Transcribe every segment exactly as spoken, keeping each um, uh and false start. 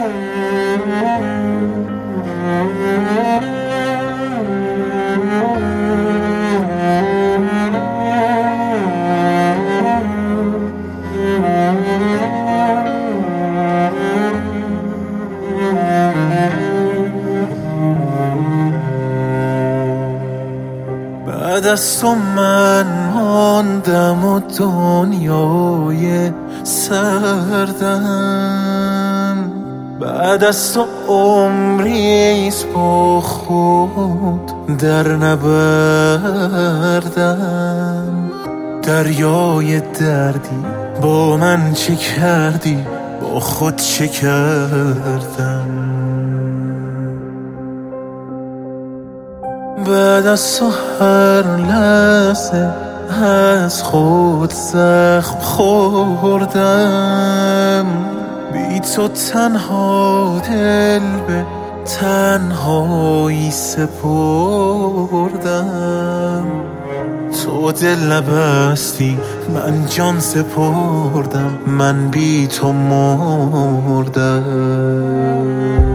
بعد از تو من ماندم و دنیای سردم، بعد از تو عمریست با خود در نبردم. دریای دردی با من چه کردی، با خود چه کردم. بعد از تو هر لحظه از خود زخم خوردم، بی تو تنها دل به تنهایی سپردم. تو دل نبستی من جان سپردم، من بی تو مردم.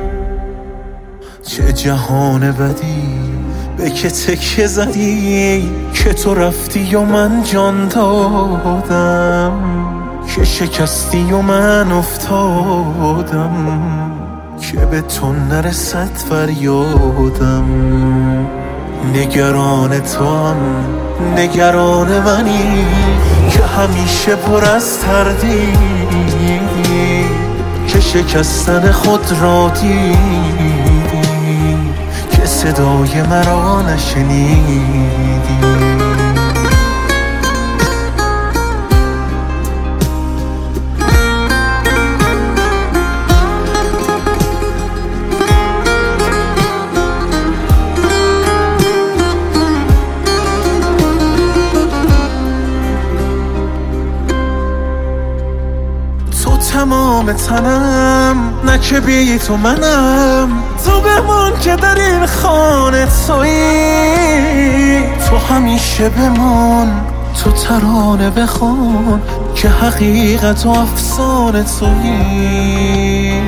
چه جهان بدی به که تکه زدی، که تو رفتی و من جان دادم، که شکستی و من افتادم، که به تو نرسد فریادم. نگران تو هم نگران منی، که همیشه پر از تردیدی، که شکستن خود را دیدی، که صدای مرا نشنیدی. تمام تنم نه که بی تو منم، تو بمان که در این خانه تویی. تو همیشه بمان، تو ترانه بخوان، که حقیقت و افسانه تویی.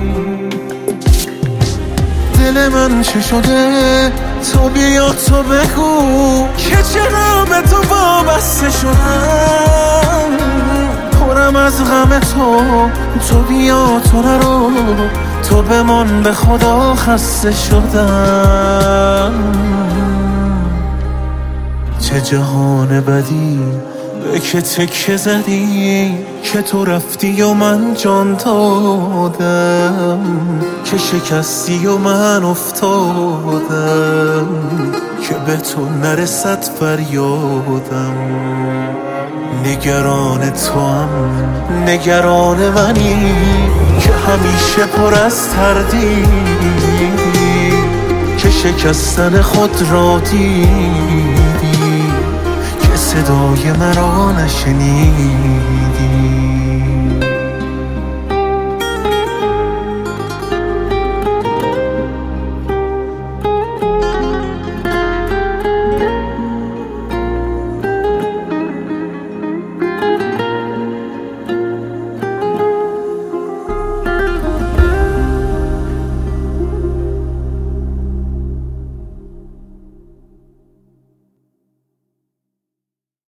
دل من چه شده تو بیا تو بگو، که چرا به تو وابسته شدم. پرم از غم تو، تو بیا تو نرو، تو بمان به خدا خسته شدم. چه جهان بدی به که تکه زدی، که تو رفتی و من جان دادم، که شکستی و من افتادم، که به تو نرسد فریادم. نگران تو هم نگران منی، که همیشه پر از تردیدی، که شکستن خود را دیدی، که صدای مرا نشنیدی.